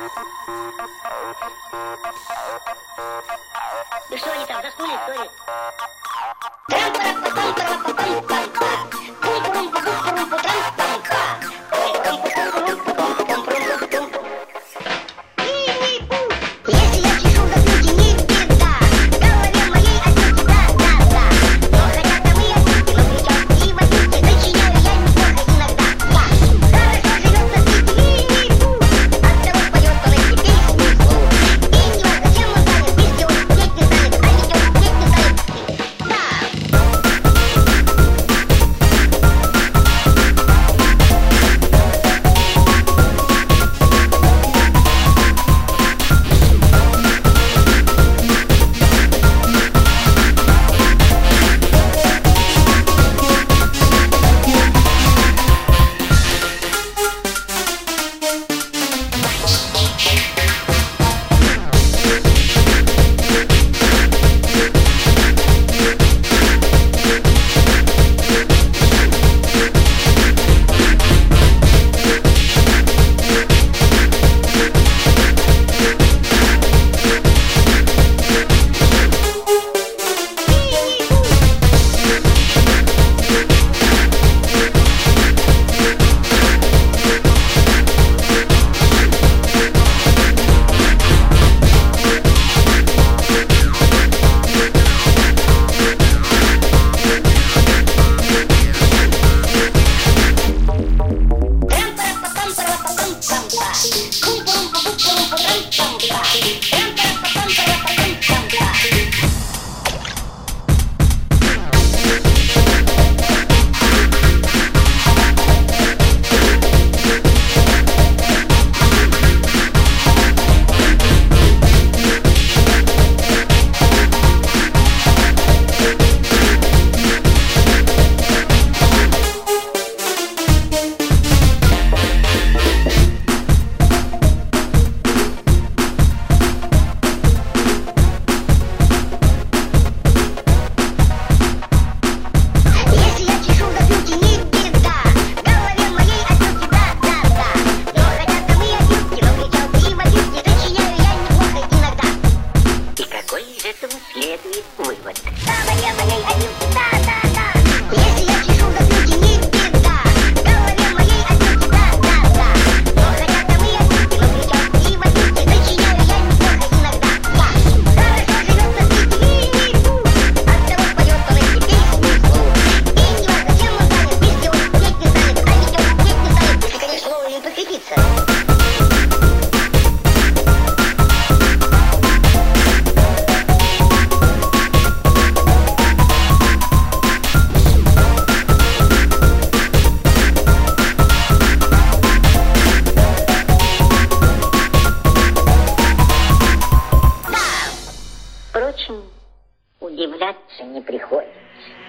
Ну что они там, заснули, что ли? Следует вывод. Если я чешу за брюки, не беда. В голове моей отнюдь да. Но хотя там и отнюдь, но кричат и водюки, сочиняю я неплохо иногда. Хорошо живет на свете Винни-Пух, оттого поет он эти песни вслух. И не важно, чем он занят, если он петь не станет, а ведь он петь не станет, если, конечно, вовремя подкрепиться. Впрочем, удивляться не приходится.